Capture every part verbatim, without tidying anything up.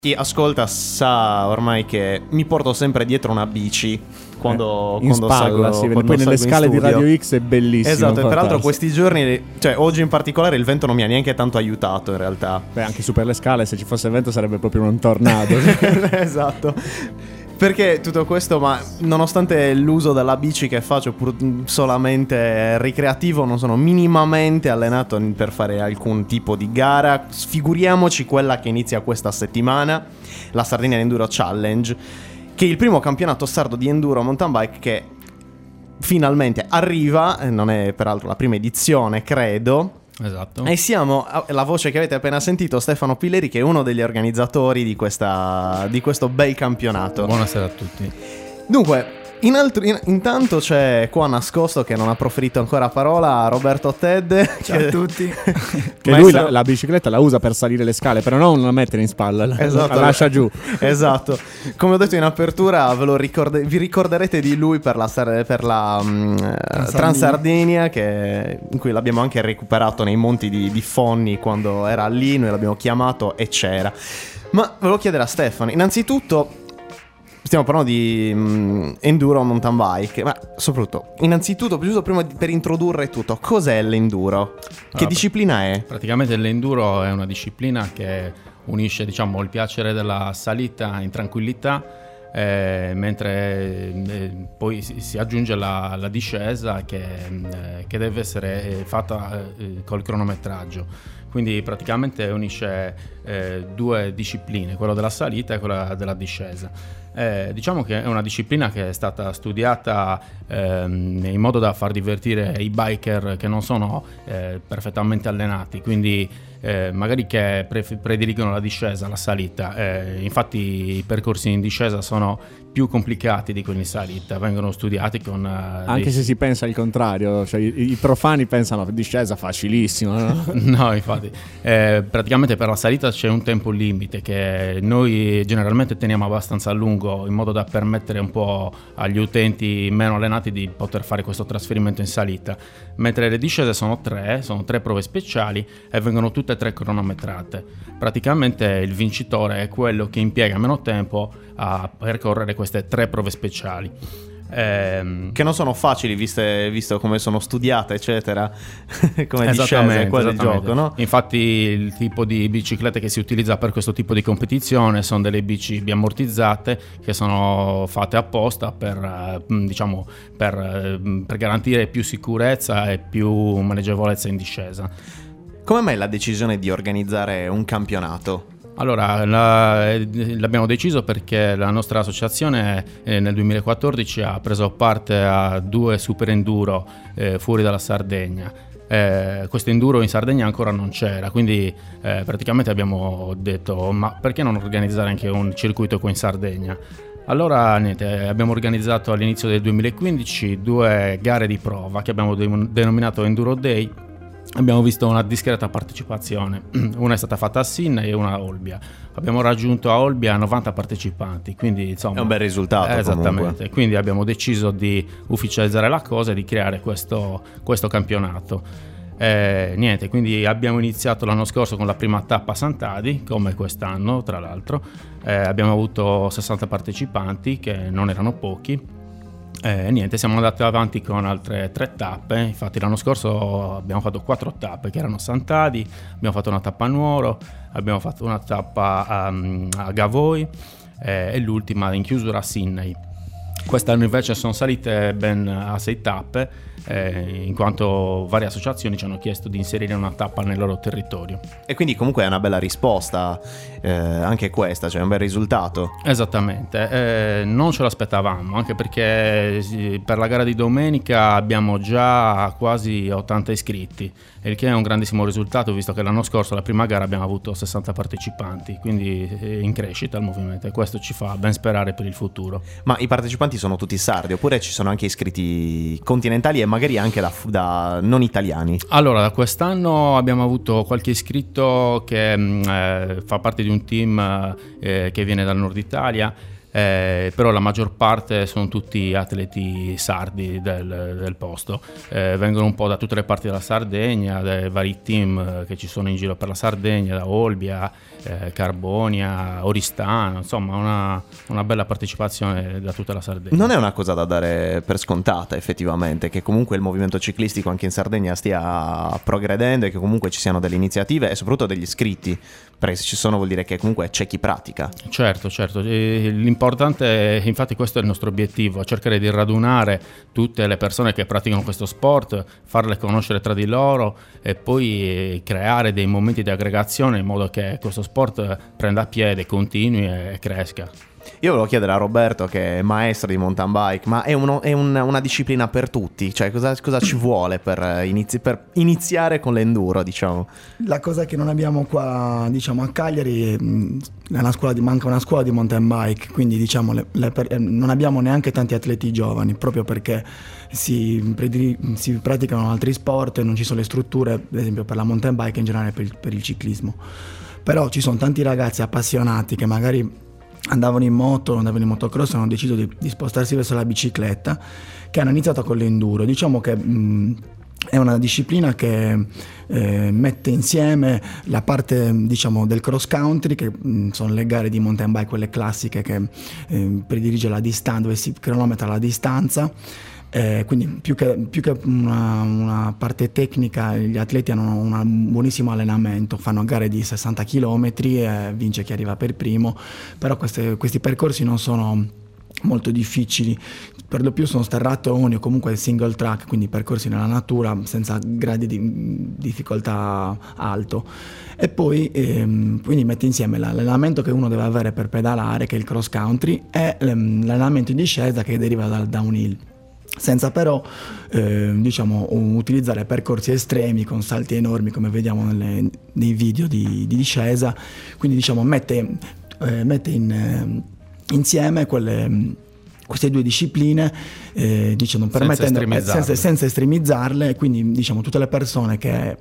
Chi ascolta sa ormai che mi porto sempre dietro una bici quando, eh, in quando spalla, salgo, sì, quando poi nelle scale di Radio X è bellissimo. Esatto, e peraltro portarsi. questi giorni, cioè oggi in particolare, il vento non mi ha neanche tanto aiutato in realtà. Beh, anche su per le scale, se ci fosse vento sarebbe proprio un tornado. Esatto. Perché tutto questo, ma nonostante l'uso della bici che faccio pur solamente ricreativo, non sono minimamente allenato per fare alcun tipo di gara. Sfiguriamoci quella che inizia questa settimana, la Sardinia Enduro Challenge, che è il primo campionato sardo di enduro mountain bike che finalmente arriva, non è peraltro la prima edizione, credo. Esatto. E siamo, la voce che avete appena sentito, Stefano Pilleri, che è uno degli organizzatori di, questa, di questo bel campionato. Buonasera a tutti. Dunque, in altri, in, intanto c'è qua nascosto, che non ha proferito ancora parola, Roberto Ted. Ciao che, a tutti. Che lui la, la bicicletta la usa per salire le scale, però non la mettere in spalla, la, esatto, la lascia giù. Esatto. Come ho detto in apertura, ve lo ricorde, vi ricorderete di lui per la, per la um, Transardinia, Transardinia che, in cui l'abbiamo anche recuperato nei monti di, di Fonni quando era lì, noi l'abbiamo chiamato e c'era. Ma volevo chiedere a Stefano, innanzitutto, stiamo parlando di um, enduro mountain bike, ma soprattutto, innanzitutto, giusto prima di, per introdurre tutto, cos'è l'enduro? Che allora, disciplina è? Praticamente l'enduro è una disciplina che unisce, diciamo, il piacere della salita in tranquillità, eh, mentre eh, poi si, si aggiunge la, la discesa che, eh, che deve essere fatta eh, col cronometraggio. Quindi praticamente unisce eh, due discipline, quella della salita e quella della discesa. Eh, diciamo che è una disciplina che è stata studiata ehm, in modo da far divertire i biker che non sono eh, perfettamente allenati, quindi eh, magari che pre- prediligono la discesa, la salita. Eh, infatti i percorsi in discesa sono più complicati di quelli in salita, vengono studiati con... Uh, Anche dei... se si pensa il contrario, cioè i, i profani pensano discesa facilissimo, no? No, infatti, eh, praticamente per la salita c'è un tempo limite che noi generalmente teniamo abbastanza a lungo, in modo da permettere un po' agli utenti meno allenati di poter fare questo trasferimento in salita, mentre le discese sono tre, sono tre prove speciali e vengono tutte e tre cronometrate. Praticamente il vincitore è quello che impiega meno tempo a percorrere queste tre prove speciali. Ehm, che non sono facili viste, visto come sono studiate, eccetera. Come discese, quello è il gioco, no? Infatti il tipo di biciclette che si utilizza per questo tipo di competizione sono delle bici biammortizzate che sono fatte apposta per, diciamo, per, per garantire più sicurezza e più maneggevolezza in discesa. Come mai la decisione di organizzare un campionato? Allora, la, l'abbiamo deciso perché la nostra associazione eh, nel duemilaquattordici ha preso parte a due super enduro eh, fuori dalla Sardegna. Eh, questo enduro in Sardegna ancora non c'era, quindi eh, praticamente abbiamo detto: ma perché non organizzare anche un circuito qui in Sardegna? Allora niente, abbiamo organizzato all'inizio del duemilaquindici due gare di prova che abbiamo denominato Enduro Day. Abbiamo visto una discreta partecipazione, una è stata fatta a Sinna e una a Olbia. Abbiamo raggiunto a Olbia novanta partecipanti, quindi insomma è un bel risultato. Esattamente, comunque. Quindi abbiamo deciso di ufficializzare la cosa e di creare questo, questo campionato. Eh, niente, quindi abbiamo iniziato l'anno scorso con la prima tappa a Sant'Adi, come quest'anno tra l'altro. Eh, abbiamo avuto sessanta partecipanti, che non erano pochi. Eh, niente, siamo andati avanti con altre tre tappe. Infatti l'anno scorso abbiamo fatto quattro tappe che erano a Sant'Adi, abbiamo fatto una tappa a Nuoro, abbiamo fatto una tappa a, a Gavoi eh, e l'ultima in chiusura a Sydney. Quest'anno invece sono salite ben a sei tappe, eh, in quanto varie associazioni ci hanno chiesto di inserire una tappa nel loro territorio. E quindi comunque è una bella risposta, eh, anche questa, cioè un bel risultato. Esattamente, eh, non ce l'aspettavamo, anche perché sì, per la gara di domenica abbiamo già quasi ottanta iscritti, il che è un grandissimo risultato, visto che l'anno scorso la prima gara abbiamo avuto sessanta partecipanti, quindi è in crescita il movimento e questo ci fa ben sperare per il futuro. Ma i partecipanti sono tutti sardi oppure ci sono anche iscritti continentali e magari anche da, da non italiani? Allora, quest'anno abbiamo avuto qualche iscritto che eh, fa parte di un team eh, che viene dal nord Italia. Eh, però la maggior parte sono tutti atleti sardi del, del posto, eh, vengono un po' da tutte le parti della Sardegna, dai vari team eh, che ci sono in giro per la Sardegna, da Olbia, eh, Carbonia, Oristano, insomma una, una bella partecipazione da tutta la Sardegna. Non è una cosa da dare per scontata effettivamente, che comunque il movimento ciclistico anche in Sardegna stia progredendo e che comunque ci siano delle iniziative e soprattutto degli iscritti, perché se ci sono vuol dire che comunque c'è chi pratica. Certo, certo, e l'importante è, infatti questo è il nostro obiettivo, cercare di radunare tutte le persone che praticano questo sport, farle conoscere tra di loro e poi creare dei momenti di aggregazione in modo che questo sport prenda piede, continui e cresca. Io volevo chiedere a Roberto, che è maestro di mountain bike, ma è, uno, è un, una disciplina per tutti? Cioè cosa, cosa ci vuole per, inizi, per iniziare con l'enduro, diciamo? La cosa che non abbiamo qua, diciamo, a Cagliari è una scuola di, manca una scuola di mountain bike, quindi diciamo le, le, non abbiamo neanche tanti atleti giovani, proprio perché si, si praticano altri sport e non ci sono le strutture, ad esempio per la mountain bike e in generale per il, per il ciclismo. Però ci sono tanti ragazzi appassionati che magari andavano in moto, andavano in motocross e hanno deciso di, di spostarsi verso la bicicletta, che hanno iniziato con l'enduro. Diciamo che mh, è una disciplina che eh, mette insieme la parte, diciamo, del cross country, che mh, sono le gare di mountain bike, quelle classiche che eh, predilige la distanza, dove si cronometra la distanza. Eh, quindi più che, più che una, una parte tecnica, gli atleti hanno un buonissimo allenamento, fanno gare di sessanta chilometri e vince chi arriva per primo, però queste, questi percorsi non sono molto difficili, per lo più sono sterratoni o comunque single track, quindi percorsi nella natura senza gradi di difficoltà alto. E poi ehm, quindi mette insieme l'allenamento che uno deve avere per pedalare, che è il cross country, e l'allenamento in discesa che deriva dal downhill, senza però eh, diciamo utilizzare percorsi estremi con salti enormi come vediamo nelle, nei video di, di discesa. Quindi diciamo mette, eh, mette in, eh, insieme quelle, queste due discipline, eh, diciamo, permettendo, senza estremizzarle. Senza, senza estremizzarle, quindi diciamo tutte le persone che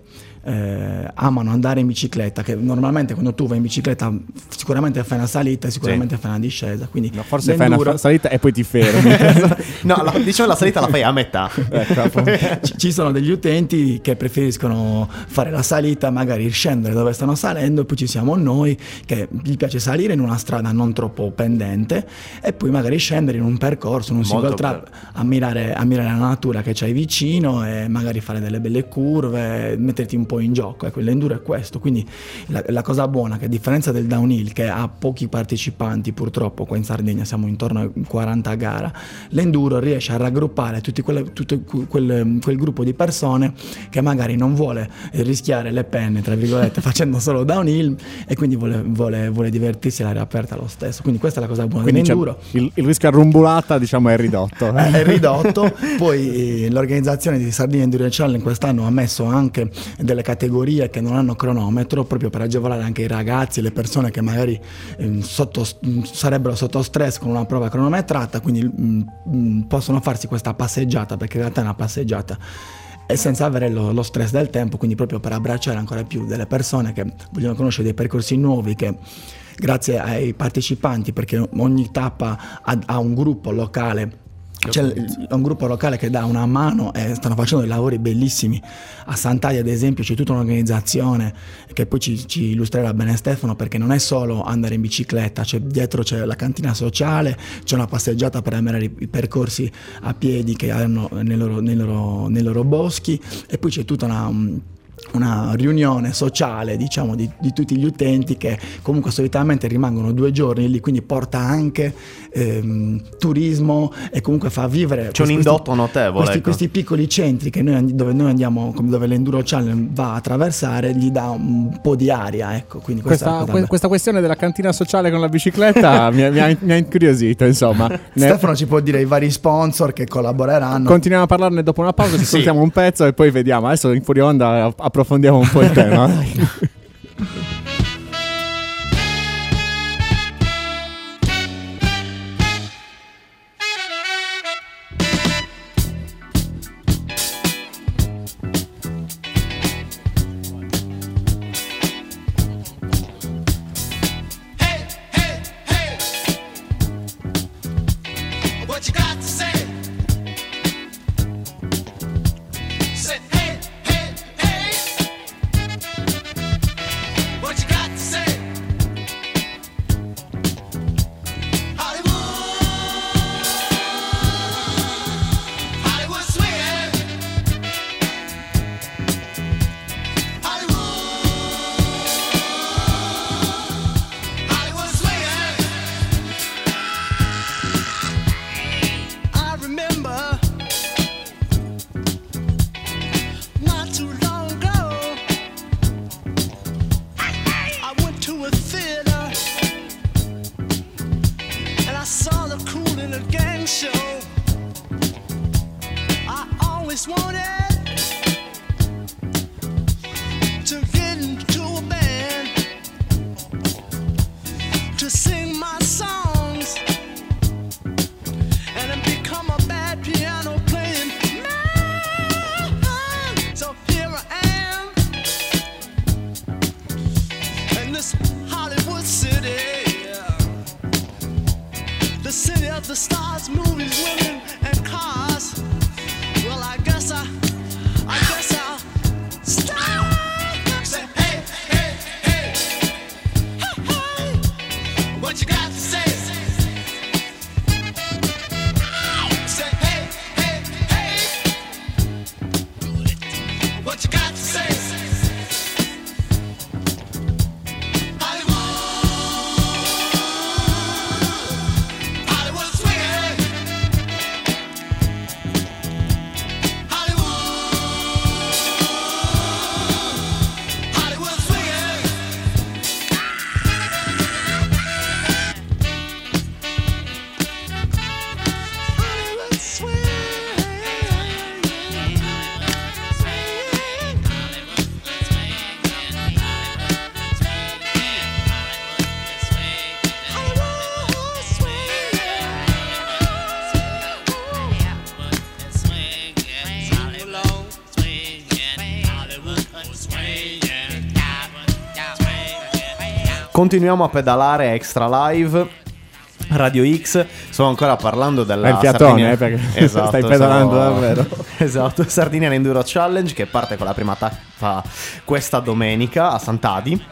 Eh, amano andare in bicicletta, che normalmente quando tu vai in bicicletta sicuramente fai una salita e sicuramente sì. fai una discesa, quindi no, forse fai una salita e poi ti fermi. No, la, diciamo la salita la fai a metà. Ecco, ci, ci sono degli utenti che preferiscono fare la salita, magari scendere dove stanno salendo, e poi ci siamo noi che gli piace salire in una strada non troppo pendente e poi magari scendere in un percorso, in un single track, ammirare, ammirare la natura che c'hai vicino e magari fare delle belle curve, metterti un po' in gioco. Ecco, l'enduro è questo, quindi la, la cosa buona, che a differenza del downhill, che ha pochi partecipanti, purtroppo qua in Sardegna siamo intorno a quaranta a gara, l'enduro riesce a raggruppare tutti quelle, tutto quel, quel gruppo di persone che magari non vuole rischiare le penne, tra virgolette, facendo solo downhill, e quindi vuole, vuole, vuole divertirsi all'aria aperta lo stesso. Quindi questa è la cosa buona quindi dell'enduro. Il, il rischio a rumbulata, diciamo, è ridotto. È, è ridotto. Poi eh, l'organizzazione di Sardinia Endurance Challenge quest'anno ha messo anche delle categorie che non hanno cronometro, proprio per agevolare anche i ragazzi e le persone che magari eh, sotto, sarebbero sotto stress con una prova cronometrata, quindi mh, possono farsi questa passeggiata, perché in realtà è una passeggiata, e senza avere lo, lo stress del tempo, quindi proprio per abbracciare ancora più delle persone che vogliono conoscere dei percorsi nuovi, che grazie ai partecipanti, perché ogni tappa ha, ha un gruppo locale. C'è un gruppo locale che dà una mano e stanno facendo dei lavori bellissimi. A Sant'Aia, ad esempio, c'è tutta un'organizzazione che poi ci, ci illustrerà bene Stefano, perché non è solo andare in bicicletta, c'è, dietro c'è la cantina sociale, c'è una passeggiata per ammirare i, i percorsi a piedi che hanno nei loro, nei loro, nei loro boschi, e poi c'è tutta una... una riunione sociale, diciamo, di, di tutti gli utenti, che comunque solitamente rimangono due giorni lì, quindi porta anche ehm, turismo e comunque fa vivere. C'è un indotto notevole. Questi, ecco. questi piccoli centri che noi, dove noi andiamo, dove l'Enduro Challenge va a attraversare, gli dà un po' di aria. Ecco, quindi questa, questa, que- questa questione della cantina sociale con la bicicletta mi, mi, ha, mi ha incuriosito, insomma. Stefano ci può dire i vari sponsor che collaboreranno. Continuiamo a parlarne dopo una pausa, ci sì. ascoltiamo un pezzo e poi vediamo. Adesso in fuori onda approfondiamo un po' il tema. sing my songs and then become a bad piano playing man. So here I am in this Hollywood city, the city of the stars, movies, women, and cars. Well, I guess I, I guess I'll stop. Say, hey, hey, hey, hey, hey, what you got to say? Say, hey, hey, hey, what you got to say? Hollywood, Hollywood swinging. Hollywood, Hollywood swinging. Hollywood Continuiamo a pedalare extra live. Radio X, sto ancora parlando della È il fiatone, Sardinia- eh, perché esatto, stai pedalando siamo- davvero. Esatto, Sardinian Enduro Challenge che parte con la prima tappa questa domenica a Sant'Adi.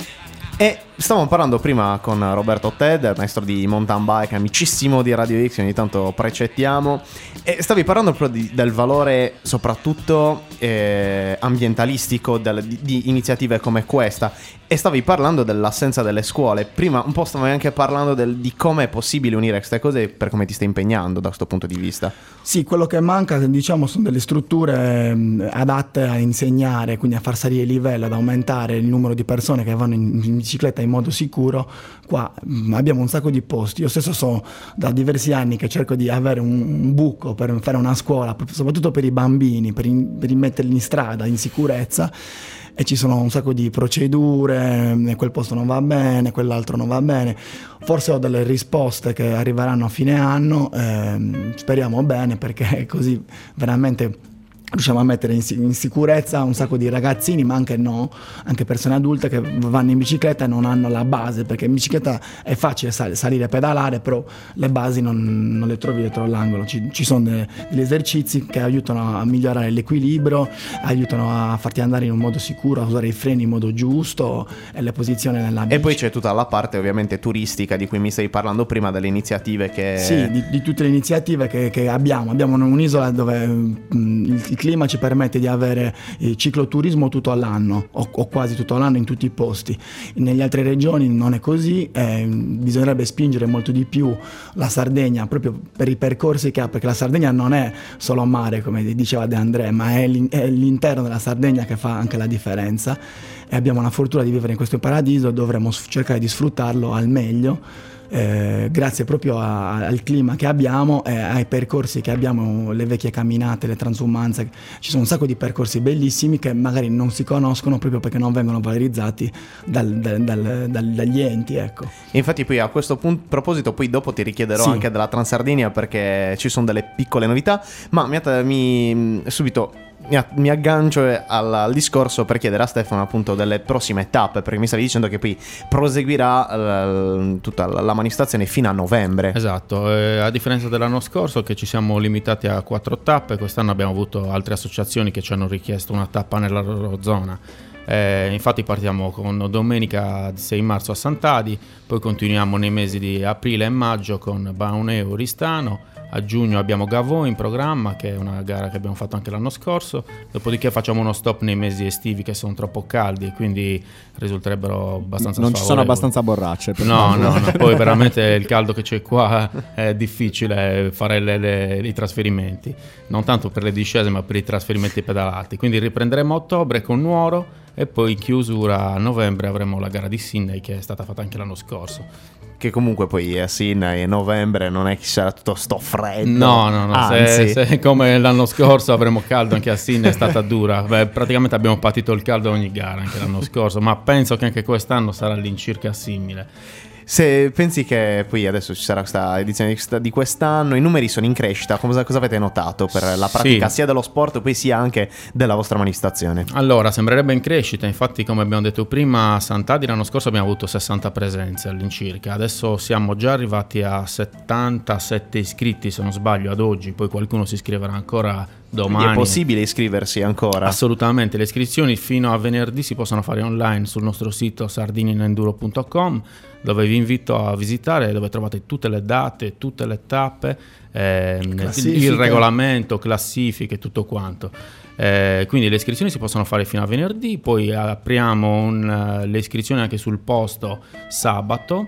E stavamo parlando prima con Roberto Ted, maestro di mountain bike, amicissimo di Radio X, ogni tanto precettiamo. E stavi parlando proprio di- del valore soprattutto eh, ambientalistico del- di, di iniziative come questa. E stavi parlando dell'assenza delle scuole. Prima un po' stavi anche parlando del- di come è possibile unire queste cose per come ti stai impegnando da questo punto di vista. Sì, quello che manca, diciamo, sono delle strutture mh, adatte a insegnare, quindi a far salire il livello, ad aumentare il numero di persone che vanno in, in bicicletta in modo sicuro. Qua mh, abbiamo un sacco di posti. Io stesso sono da diversi anni che cerco di avere un, un buco per fare una scuola, soprattutto per i bambini, per, in, per metterli in strada in sicurezza. E ci sono un sacco di procedure, e quel posto non va bene, quell'altro non va bene. Forse ho delle risposte che arriveranno a fine anno, ehm, speriamo bene, perché così veramente riusciamo a mettere in, si- in sicurezza un sacco di ragazzini, ma anche no, anche persone adulte che vanno in bicicletta e non hanno la base, perché in bicicletta è facile sal- salire e pedalare, però le basi non, non le trovi dietro l'angolo. Ci, ci sono de- degli esercizi che aiutano a migliorare l'equilibrio, aiutano a farti andare in un modo sicuro, a usare i freni in modo giusto e le posizioni nella bici. E poi c'è tutta la parte ovviamente turistica di cui mi stavi parlando prima, delle iniziative che... Sì, di, di tutte le iniziative che, che abbiamo. Abbiamo un'isola dove mh, il, il clima ci permette di avere il cicloturismo tutto l'anno, o, o quasi tutto l'anno in tutti i posti. Negli altre regioni non è così, eh, bisognerebbe spingere molto di più la Sardegna proprio per i percorsi che ha, perché la Sardegna non è solo mare, come diceva De André, ma è, l'in- è l'interno della Sardegna che fa anche la differenza, e abbiamo la fortuna di vivere in questo paradiso, dovremmo s- cercare di sfruttarlo al meglio. Eh, grazie proprio a- al clima che abbiamo e ai percorsi che abbiamo, le vecchie camminate, le transumanze. Ci sono un sacco di percorsi bellissimi che magari non si conoscono proprio perché non vengono valorizzati dal- dal- dal- dal- dagli enti, ecco. Infatti poi a questo punto, proposito poi dopo ti richiederò Sì. anche della Transardinia, perché ci sono delle piccole novità, ma mi, mi subito mi, a- mi aggancio al, al discorso per chiedere a Stefano appunto delle prossime tappe, perché mi stavi dicendo che poi proseguirà eh, tutta la, la manifestazione fino a novembre. Esatto, eh, a differenza dell'anno scorso che ci siamo limitati a quattro tappe, quest'anno abbiamo avuto altre associazioni che ci hanno richiesto una tappa nella loro zona. Eh, infatti partiamo con domenica sei marzo a Sant'Adi, poi continuiamo nei mesi di aprile e maggio con Bauneo Oristano. A giugno abbiamo Gavò in programma, che è una gara che abbiamo fatto anche l'anno scorso. Dopodiché facciamo uno stop nei mesi estivi che sono troppo caldi e quindi risulterebbero abbastanza Non ci sono sfavorevoli. abbastanza borracce. per No, farlo. no, no, poi veramente il caldo che c'è qua è difficile fare le, le, i trasferimenti, non tanto per le discese ma per i trasferimenti pedalati. Quindi riprenderemo a ottobre con Nuoro e poi in chiusura a novembre avremo la gara di Sydney, che è stata fatta anche l'anno scorso. Che comunque poi a Sydney e novembre non è che sarà tutto sto freddo. No, no, no, Anzi. se, se come l'anno scorso avremo caldo anche a Sydney, è stata dura. Beh, praticamente abbiamo patito il caldo ogni gara anche l'anno scorso, ma penso che anche quest'anno sarà all'incirca simile. Se pensi che poi adesso ci sarà questa edizione di questa- di quest'anno, i numeri sono in crescita, cosa, cosa avete notato per la pratica Sì. sia dello sport poi sia anche della vostra manifestazione? Allora, sembrerebbe in crescita, infatti come abbiamo detto prima a Sant'Adi l'anno scorso abbiamo avuto sessanta presenze all'incirca, adesso siamo già arrivati a settantasette iscritti se non sbaglio ad oggi, poi qualcuno si iscriverà ancora domani. Quindi è possibile iscriversi ancora? Assolutamente, le iscrizioni fino a venerdì si possono fare online sul nostro sito sardinianenduro punto com, dove vi invito a visitare, dove trovate tutte le date, tutte le tappe, ehm, Classifiche. il regolamento, classifiche, tutto quanto. Eh, quindi le iscrizioni si possono fare fino a venerdì, poi apriamo un, le iscrizioni anche sul posto sabato,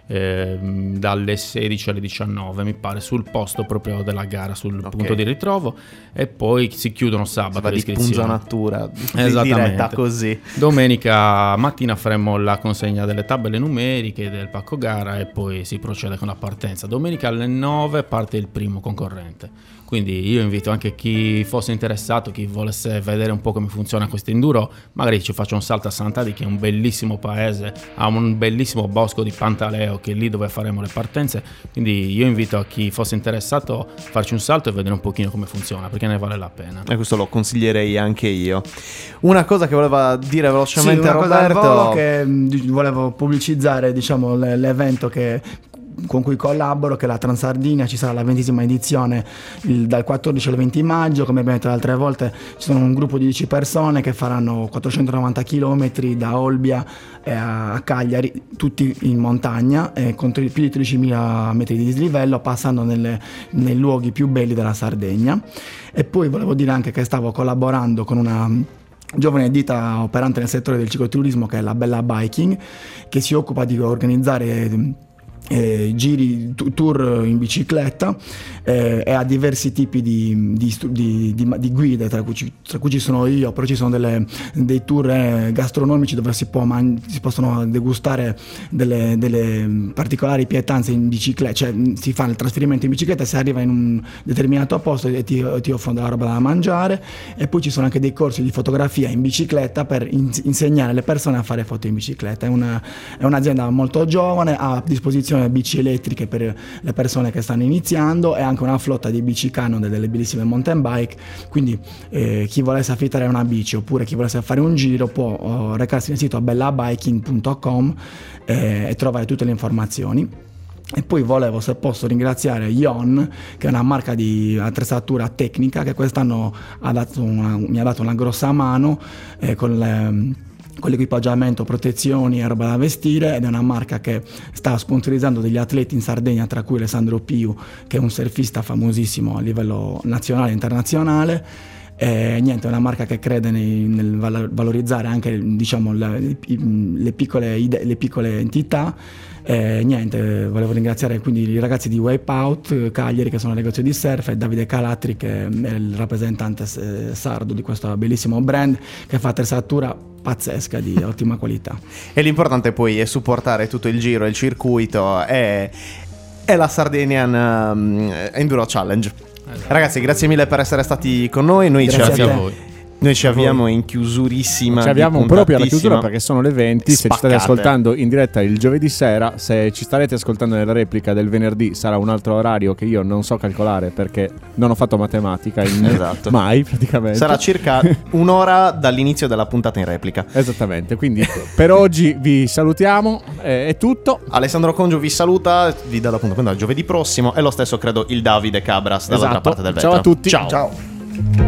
ehm, dalle sedici alle diciannove mi pare, sul posto proprio della gara, sul Ok. punto di ritrovo, e poi si chiudono sabato Va le di iscrizioni. punzonatura di Esattamente. diretta così. Domenica mattina faremo la consegna delle tabelle numeriche del pacco gara e poi si procede con la partenza. Domenica alle nove parte il primo concorrente. Quindi io invito anche chi fosse interessato, chi volesse vedere un po' come funziona questo enduro, magari ci faccia un salto a Sant'Adi, che è un bellissimo paese, ha un bellissimo bosco di Pantaleo, che è lì dove faremo le partenze. Quindi io invito a chi fosse interessato a farci un salto e vedere un pochino come funziona, perché ne vale la pena. E questo lo consiglierei anche io. Una cosa che voleva dire Sì, velocemente una cosa al Roberto. volo che mh, di- volevo pubblicizzare, diciamo, le- l'evento che con cui collaboro, che è la Transardinia. Ci sarà la ventesima edizione il- dal quattordici al venti maggio. Come abbiamo detto le altre volte, ci sono un gruppo di dieci persone che faranno quattrocentonovanta chilometri da Olbia eh, a Cagliari, tutti in montagna, eh, con tre- più di tredicimila metri di dislivello, passando nelle- nei luoghi più belli della Sardegna. E poi volevo dire anche che stavo collaborando con una giovane ditta operante nel settore del cicloturismo, che è la Bella Biking, che si occupa di organizzare eh, giri, tu- tour in bicicletta, eh, e ha diversi tipi di, di, stu- di- di- di guide, tra cui, ci, tra cui ci sono io, però ci sono delle, dei tour eh, gastronomici dove si, può man- si possono degustare delle, delle particolari pietanze in bicicletta, cioè mh, si fa il trasferimento in bicicletta, si arriva in un determinato posto e ti, ti offrono della roba da mangiare. E poi ci sono anche dei corsi di fotografia in bicicletta per in- insegnare alle persone a fare foto in bicicletta. È, una, è un'azienda molto giovane, ha a disposizione bici elettriche per le persone che stanno iniziando e anche una flotta di bici Canon, delle bellissime mountain bike. Quindi eh, chi volesse affittare una bici oppure chi volesse fare un giro può oh, recarsi nel sito bellabiking punto com eh, e trovare tutte le informazioni. E poi volevo, se posso, ringraziare Ion, che è una marca di attrezzatura tecnica che quest'anno ha dato una, mi ha dato una grossa mano eh, con le con l'equipaggiamento, protezioni e roba da vestire, ed è una marca che sta sponsorizzando degli atleti in Sardegna, tra cui Alessandro Piu, che è un surfista famosissimo a livello nazionale e internazionale. E niente, è una marca che crede nei- nel val- valorizzare anche, diciamo, le, i- le piccole ide- le piccole entità. E niente, volevo ringraziare quindi i ragazzi di Wipeout eh, Cagliari, che sono il negozio di surf, e Davide Calatri, che è il rappresentante eh, sardo di questo bellissimo brand, che fa attrezzatura pazzesca di ottima qualità. E l'importante poi è supportare tutto il giro, il circuito e, e la Sardinian um, Enduro Challenge. Ragazzi, grazie mille per essere stati con noi. Noi ci, Grazie a Grazie a avviamo, voi. noi ci avviamo in chiusurissima. Ci abbiamo di proprio alla chiusura, puntatissima. perché sono le venti. Se ci state Spaccate. ascoltando in diretta il giovedì sera, se ci starete ascoltando nella replica del venerdì, sarà un altro orario che io non so calcolare perché non ho fatto matematica in- Esatto. mai praticamente. Sarà circa un'ora dall'inizio della puntata in replica. Esattamente, quindi per oggi vi salutiamo, eh, è tutto. Alessandro Congio vi saluta, vi dà l'appuntamento al giovedì prossimo, e lo stesso credo il Davide Cabras dall'altra Esatto. parte del vetro. Ciao a tutti. Ciao. Ciao.